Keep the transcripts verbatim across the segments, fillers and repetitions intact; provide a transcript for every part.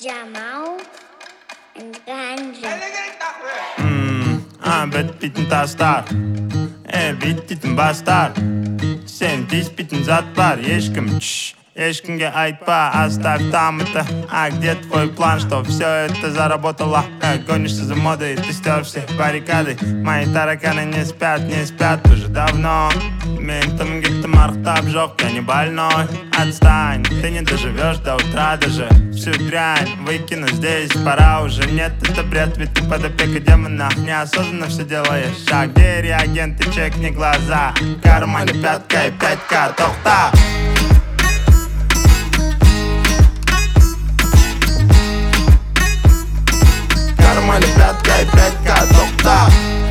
Jamal and Ganji. Hmm, ah, bet bitten tastar. E bittiten bastar. Sen dis bitten zatbar. Ешкім, чш, ешкімге айтпа. Оставь там это. А где твой план, что все это заработало? Как гонишься за модой, ты стер все баррикады. Мои тараканы не спят, не спят уже давно. Ментом где-то мартап жёг, я не больной. Отстань, ты не доживешь до утра даже. Всю дрянь выкину здесь, пора уже. Нет, это бред, ведь ты под опекой демона. Неосознанно все делаешь. А где реагенты, чекни глаза. В кармане пятка и пятька, тохта. В кармане пятка и пятька, тохта.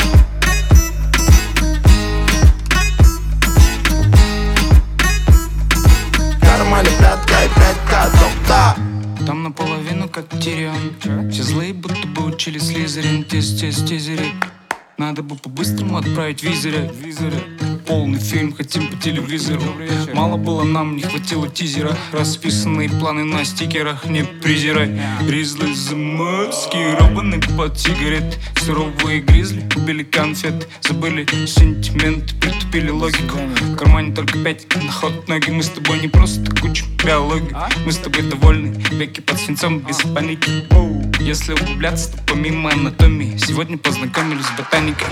Там наполовину как Тирион. Все злые, будто бы учили Слизерин. Тез, тез, тезери. Надо бы по-быстрому отправить визоры. Полный фильм хотим по телевизору. Мало было нам, не хватило тизера. Расписанные планы на стикерах, не презирай. Гризли заморские, робаны под сигарет. Суровые гризли, убили конфет. Забыли сентимент, притупили логику. В кармане только пять, на ход ноги. Мы с тобой не просто куча биологии. Мы с тобой довольны, веки под свинцом, без паники. Если углубляться, то помимо анатомии сегодня познакомились с ботаникой.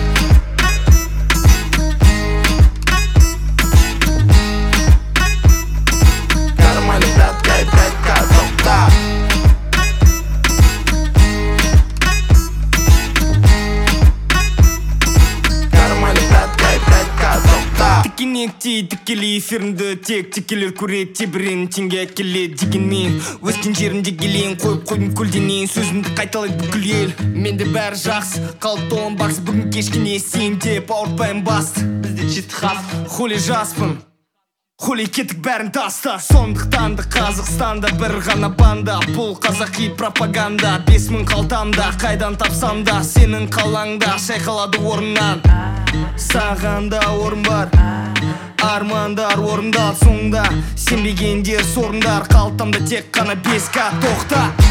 Тікелей эфирінде тек текелер көреді, тебірен теңге әкеледі дегенмен өскен жерінде келейін қойып қойдым көлденең сөзімді қайталайды бүкіл ел. Менде бәрі жақсы, қалыпты он бақсы бүгін кешкіне сен деп ауыртпайым басты. Бізде жеті хат, хули жаспын, хули кеттік бәрін таста. Сондықтан да Қазақстанда бір ғана банда, бұл қазақи пропаганда. Бес мың қалтамда, қайдан тапсам да сенің қалаңда шайқалады орыннан. Саған да орын бар, армандар орындал соңда. Сенбегендер сорындар, қалтамда тек қана бес ка тоқта.